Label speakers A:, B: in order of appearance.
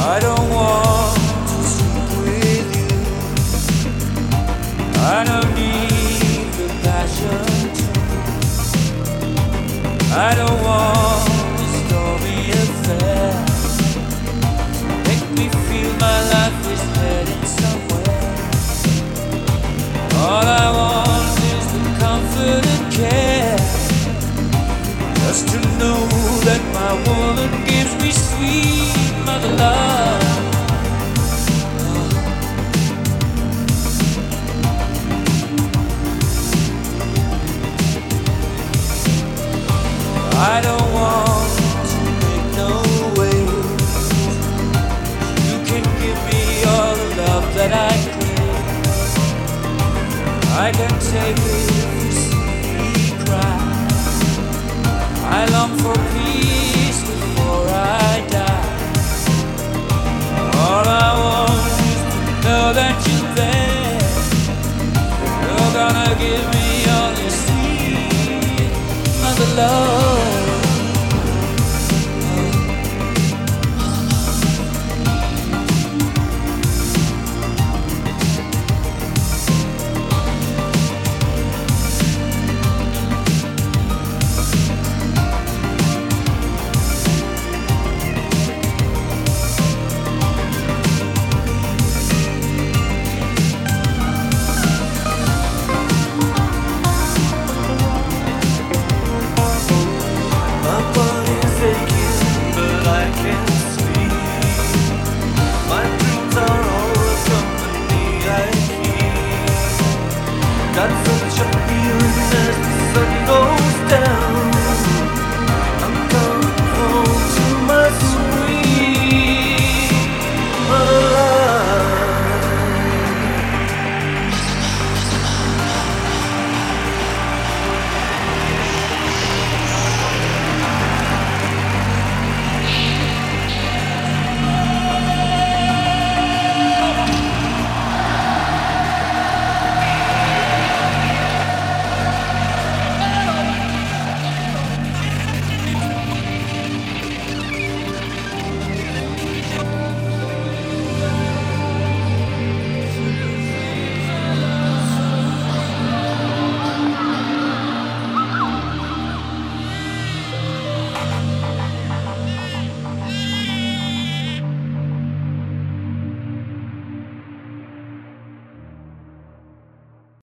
A: I don't want to sleep with you. I don't need the passion too. I don't want a stormy affair. Make me feel my life is heading somewhere. All I want is the comfort and care. Just to know that my woman gives me sweet mother love. I don't want to make no waves. You can give me all the love that I crave. I can take it if you see me cry. I long for peace before I die. All I want is to know that you're there. You're gonna give me all this sweet mother love.